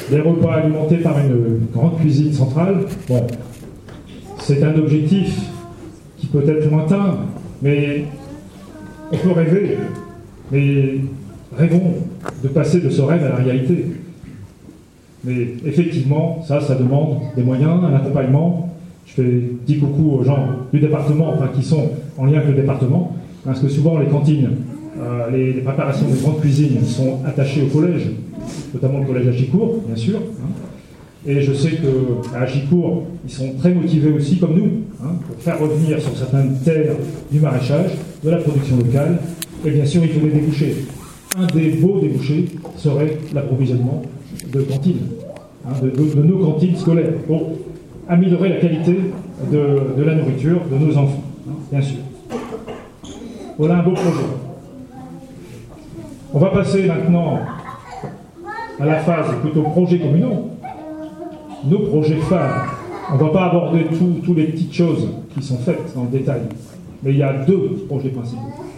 des repas alimentés par une grande cuisine centrale. Bon, c'est un objectif qui peut être lointain, mais on peut rêver. Mais rêvons de passer de ce rêve à la réalité. Mais effectivement, ça demande des moyens, un accompagnement. Je dis coucou aux gens du département, enfin qui sont en lien avec le département, parce que souvent les cantines, les préparations des grandes cuisines sont attachées au collège, notamment le collège Agicourt, bien sûr. Et je sais qu'à Agicourt, ils sont très motivés aussi, comme nous, pour faire revenir sur certaines terres du maraîchage, de la production locale. Et bien sûr, il faut des débouchés. Un des beaux débouchés serait l'approvisionnement de cantines, de nos cantines scolaires, pour améliorer la qualité de la nourriture de nos enfants, bien sûr. Voilà un beau projet. On va passer maintenant à la phase plutôt projets communaux, nos projets phares. On ne va pas aborder toutes les petites choses qui sont faites dans le détail, mais il y a deux projets principaux.